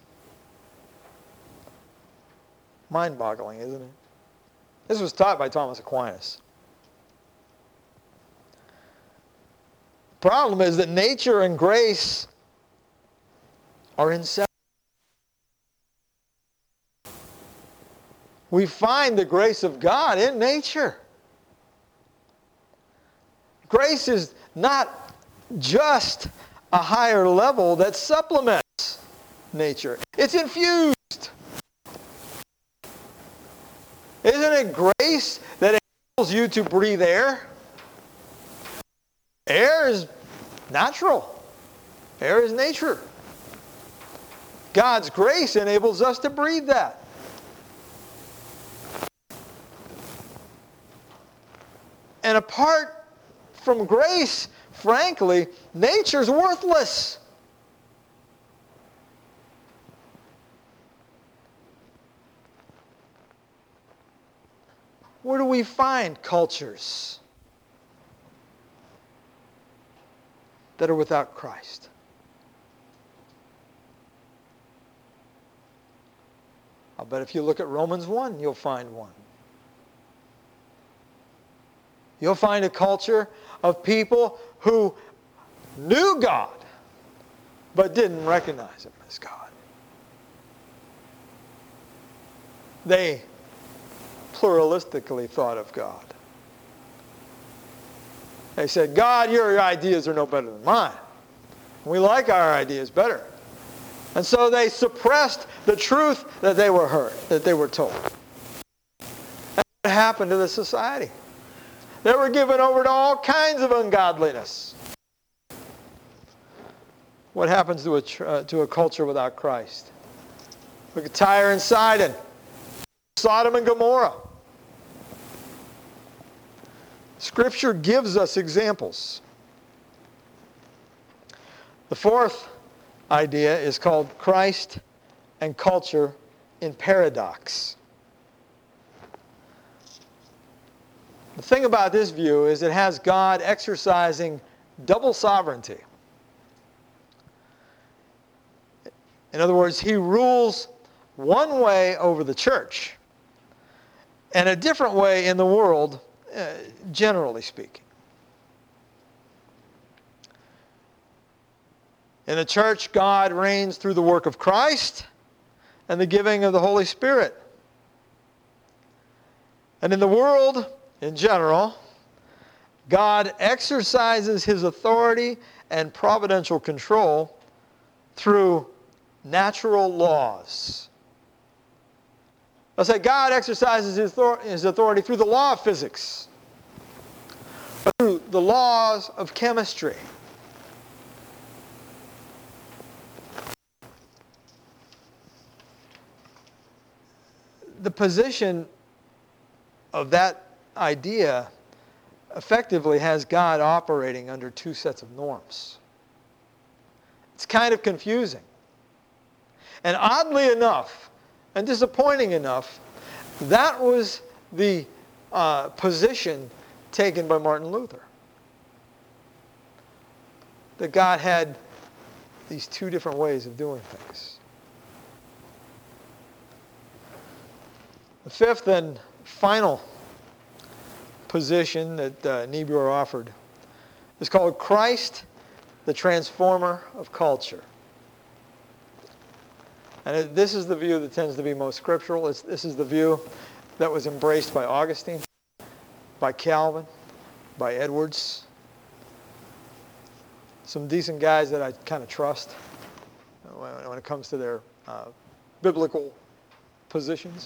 Mind-boggling, isn't it? This was taught by Thomas Aquinas. The problem is that nature and grace are inseparable. We find the grace of God in nature. Grace is not just a higher level that supplements nature. It's infused. Isn't it grace that enables you to breathe air? Air is natural. Air is nature. God's grace enables us to breathe that. And apart from grace, frankly, nature's worthless. Where do we find cultures that are without Christ? I'll bet if you look at Romans one, you'll find one. You'll find a culture of people who knew God, but didn't recognize Him as God. They pluralistically thought of God. They said, God, your ideas are no better than mine. We like our ideas better. And so they suppressed the truth that they were heard, that they were told. And what happened to the society? They were given over to all kinds of ungodliness. What happens to a, uh, to a culture without Christ? Look at Tyre and Sidon, Sodom and Gomorrah. Scripture gives us examples. The fourth idea is called Christ and culture in paradox. The thing about this view is it has God exercising double sovereignty. In other words, He rules one way over the church and a different way in the world, uh, generally speaking. In the church, God reigns through the work of Christ and the giving of the Holy Spirit. And in the world, in general, God exercises His authority and providential control through natural laws. Let's say God exercises His authority through the law of physics, or through the laws of chemistry. The position of that idea effectively has God operating under two sets of norms. It's kind of confusing. And oddly enough, and disappointing enough, that was the uh, position taken by Martin Luther. That God had these two different ways of doing things. The fifth and final position that uh, Niebuhr offered is called Christ, the transformer of culture. And it, this is the view that tends to be most scriptural. It's, this is the view that was embraced by Augustine, by Calvin, by Edwards. Some decent guys that I kind of trust when, when it comes to their uh, biblical positions.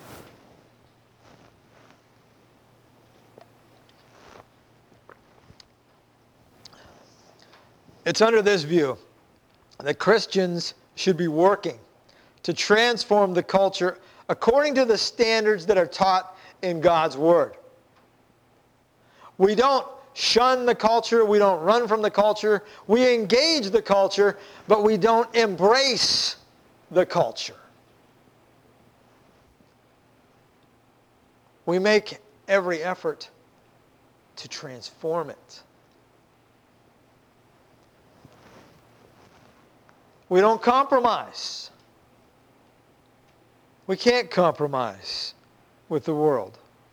It's under this view that Christians should be working to transform the culture according to the standards that are taught in God's Word. We don't shun the culture, we don't run from the culture, we engage the culture, but we don't embrace the culture. We make every effort to transform it. We don't compromise. We can't compromise with the world.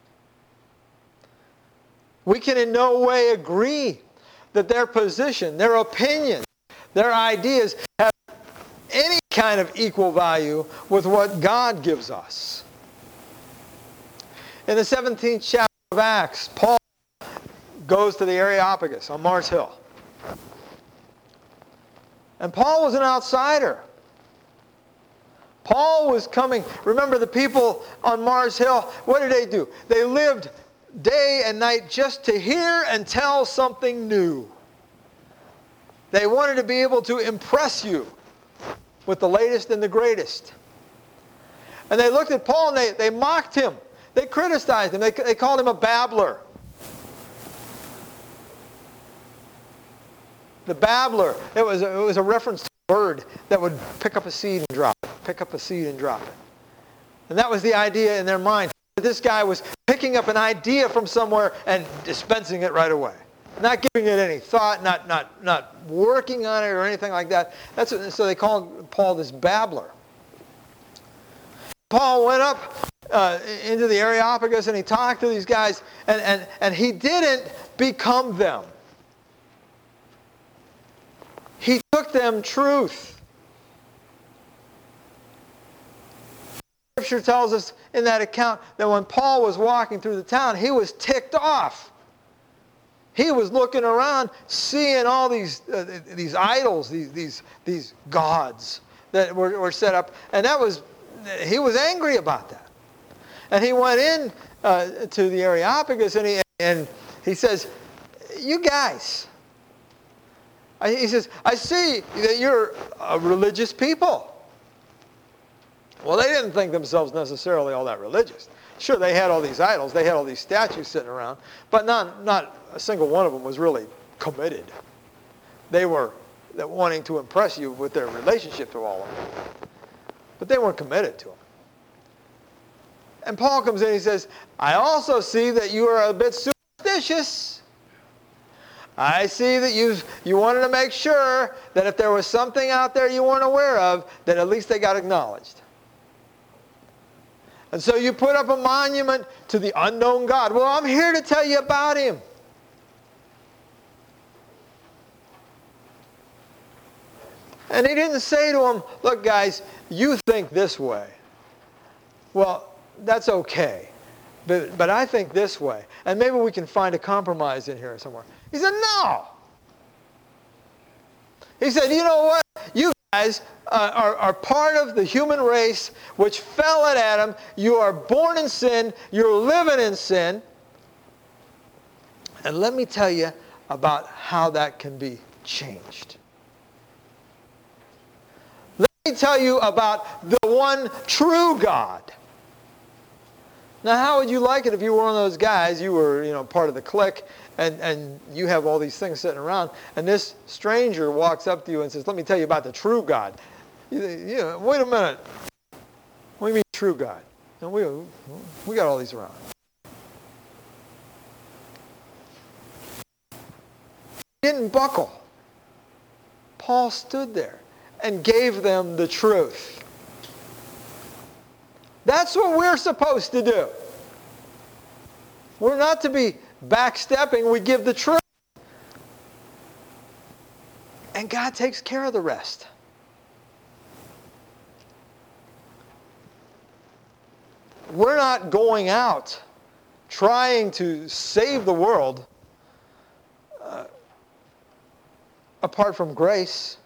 We can in no way agree that their position, their opinion, their ideas have any kind of equal value with what God gives us. In the seventeenth chapter of Acts, Paul goes to the Areopagus on Mars Hill. And Paul was an outsider. Paul was coming. Remember, the people on Mars Hill, what did they do? They lived day and night just to hear and tell something new. They wanted to be able to impress you with the latest and the greatest. And they looked at Paul and they, they mocked him. They criticized him. They, they called him a babbler. The babbler, it was, a, it was a reference to a bird that would pick up a seed and drop it, pick up a seed and drop it. And that was the idea in their mind. This guy was picking up an idea from somewhere and dispensing it right away. Not giving it any thought, not, not, not working on it or anything like that. That's what, so they called Paul this babbler. Paul went up uh, into the Areopagus and he talked to these guys, and, and, and he didn't become them. He took them truth. Scripture tells us in that account that when Paul was walking through the town, he was ticked off. He was looking around, seeing all these uh, these idols, these these these gods that were, were set up, and that was he was angry about that. And he went in uh, to the Areopagus and he and he says, "You guys," he says, "I see that you're a religious people." Well, they didn't think themselves necessarily all that religious. Sure, they had all these idols, they had all these statues sitting around, but not, not a single one of them was really committed. They were wanting to impress you with their relationship to all of them, but they weren't committed to them. And Paul comes in and he says, "I also see that you are a bit superstitious. I see that you you wanted to make sure that if there was something out there you weren't aware of, that at least they got acknowledged. And so you put up a monument to the unknown God. Well, I'm here to tell you about him." And he didn't say to them, "Look, guys, you think this way. Well, that's okay. But, but I think this way. And maybe we can find a compromise in here somewhere." He said, "No." He said, "You know what? You guys uh, are, are part of the human race which fell at Adam. You are born in sin. You're living in sin. And let me tell you about how that can be changed. Let me tell you about the one true God." Now, how would you like it if you were one of those guys, you were, you know, part of the clique, and, and you have all these things sitting around, and this stranger walks up to you and says, "Let me tell you about the true God." You, you know, wait a minute. What do you mean true God? And we, we got all these around. He didn't buckle. Paul stood there and gave them the truth. That's what we're supposed to do. We're not to be backstepping. We give the truth. And God takes care of the rest. We're not going out trying to save the world uh, apart from grace.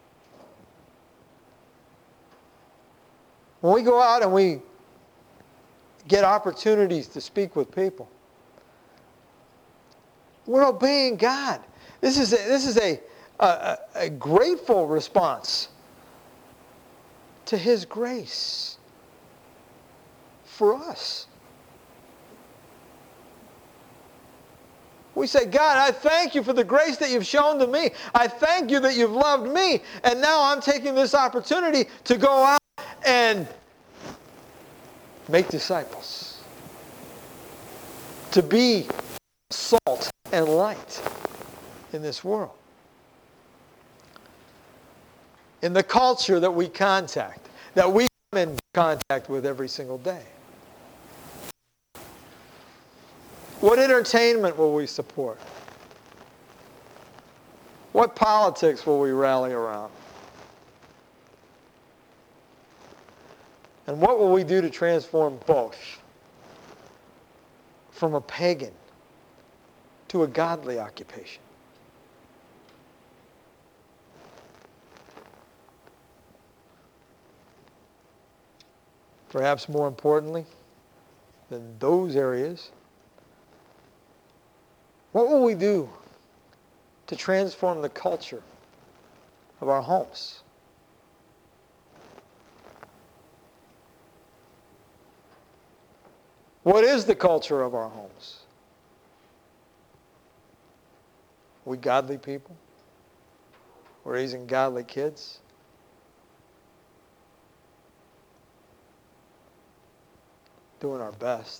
When we go out and we get opportunities to speak with people, we're obeying God. This is a, this is a, a, a grateful response to His grace for us. We say, God, I thank you for the grace that you've shown to me. I thank you that you've loved me. And now I'm taking this opportunity to go out and make disciples. To be salt and light in this world. In the culture that we contact, that we come in contact with every single day. What entertainment will we support? What politics will we rally around? And what will we do to transform both from a pagan to a godly occupation? Perhaps more importantly than those areas, what will we do to transform the culture of our homes? What is the culture of our homes? Are we godly people? We're raising godly kids? Doing our best.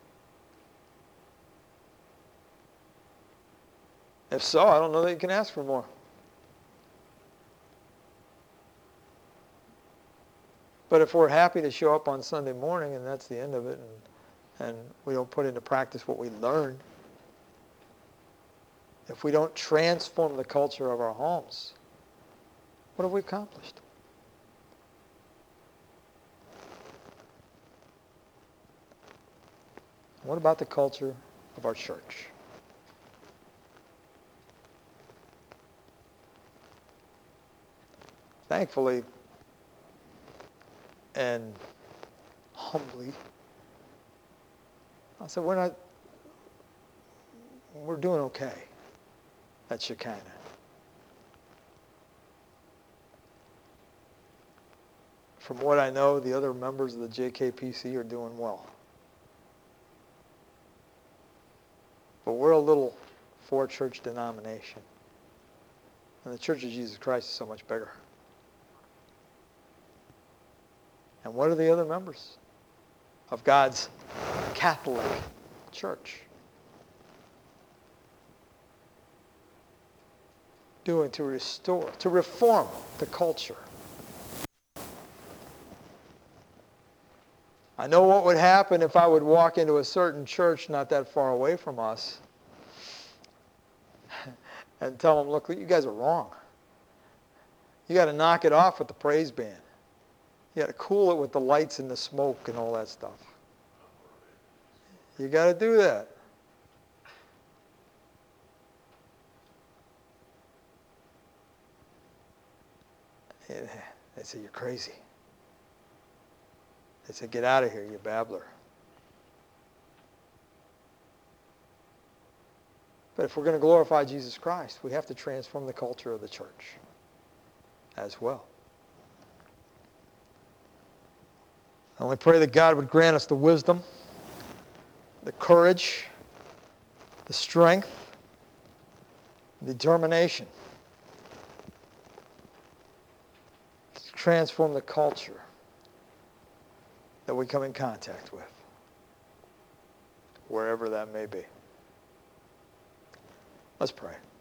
If so, I don't know that you can ask for more. But if we're happy to show up on Sunday morning and that's the end of it, and, and we don't put into practice what we learn, if we don't transform the culture of our homes, what have we accomplished? What about the culture of our church? Thankfully and humbly, I said, we're not, we're doing okay at Shekinah. From what I know, the other members of the J K P C are doing well. But we're a little four-church denomination. And the Church of Jesus Christ is so much bigger. And what are the other members of God's Catholic Church doing to restore, to reform the culture? I know what would happen if I would walk into a certain church not that far away from us and tell them, look, you guys are wrong. You got to knock it off with the praise band. You got to cool it with the lights and the smoke and all that stuff. You got to do that. They say, you're crazy. They said, get out of here, you babbler. But if we're going to glorify Jesus Christ, we have to transform the culture of the church as well. I only pray that God would grant us the wisdom, the courage, the strength, the determination to transform the culture that we come in contact with, wherever that may be. Let's pray.